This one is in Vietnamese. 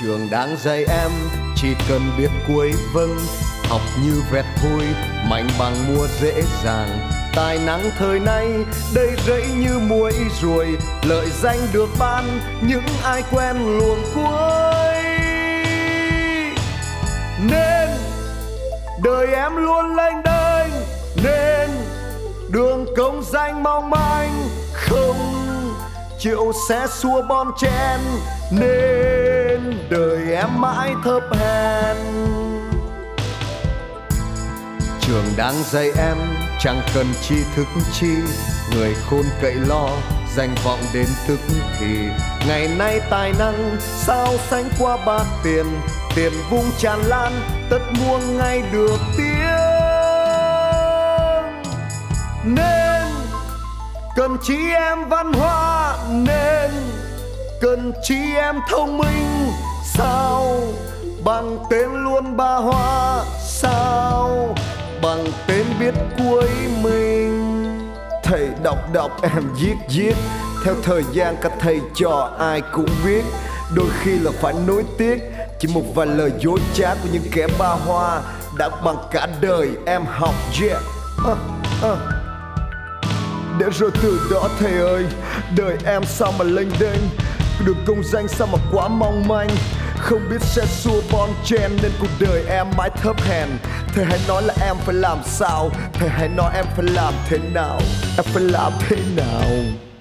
Trường đang dạy em chỉ cần biết cuối vâng, học như vẹt thôi, mạnh bằng mua dễ dàng. Tài năng thời nay đầy rẫy như muối ruồi, lợi danh được ban những ai quen luồng cuối. Nên đời em luôn lênh đênh, nên đường công danh mong manh, không chịu xé xua bon chen, nên đời em mãi thấp hèn. Trường đang dạy em chẳng cần tri thức chi, người khôn cậy lo danh vọng đến tức thì. Ngày nay tài năng sao sánh qua bạc tiền, tiền vung tràn lan tất muôn ngày được tiếng. Nên cần chị em văn hóa, nên cần chị em thông minh. Sao bằng tên luôn ba hoa, sao bằng tên biết cuối mình. Thầy đọc em viết, theo thời gian các thầy trò ai cũng biết. Đôi khi là phải nối tiếc chỉ một vài lời dối trá của những kẻ ba hoa đã bằng cả đời em học. Để rồi từ đó thầy ơi, đời em sao mà lênh đênh, được công danh sao mà quá mong manh, không biết xe xua bon chen nên cuộc đời em mãi thấp hèn. Thầy hãy nói là em phải làm sao, thầy hãy nói em phải làm thế nào, em phải làm thế nào.